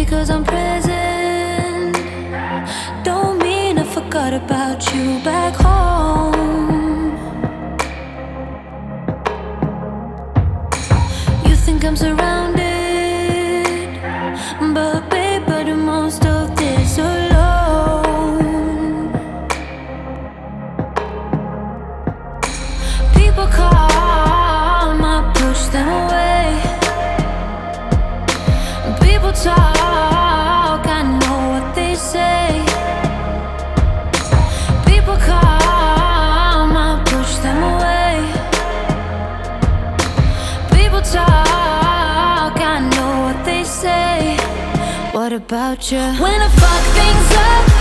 because I'm present don't mean I forgot about you back home. You think I'm surrounded, but babe, I do most of this alone. People come, I push them away. People talk, I know what they say. People come, I push them away. People talk, I know what they say. What about you? When I fuck things up,